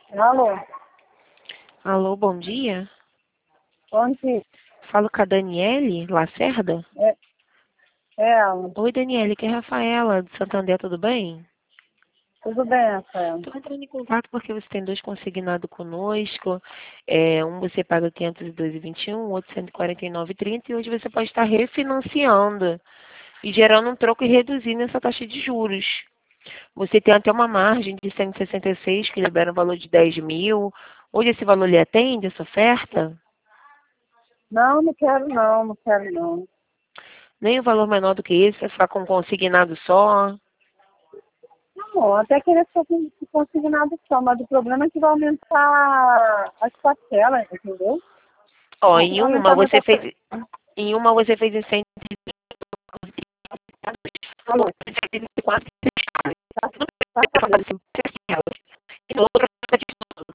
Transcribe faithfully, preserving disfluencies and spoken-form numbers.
Alô, Alô, bom dia. onde Falo com a Daniele Lacerda. é, é ela? Oi, Daniele, que é a Rafaela de Santander, tudo bem? Tudo bem, Rafael? Estou entrando em contato porque você tem dois consignados conosco. É, um você paga quinhentos e dois e vinte e um, o outro cento e quarenta e nove e trinta, e hoje você pode estar refinanciando e gerando um troco e reduzindo essa taxa de juros. Você tem até uma margem de cento e sessenta e seis que libera um valor de dez mil. Hoje esse valor lhe atende, essa oferta? Não, não quero não, não quero não. Nem um valor menor do que esse, vai ficar com um consignado só. Não, até queria ser consignado só, mas o problema é que vai aumentar as parcelas, entendeu? Ó, Vai em uma aumentar muito você a... fez, em uma você fez em cento Alô, e vinte e quatro tá, tá, tá, e na outra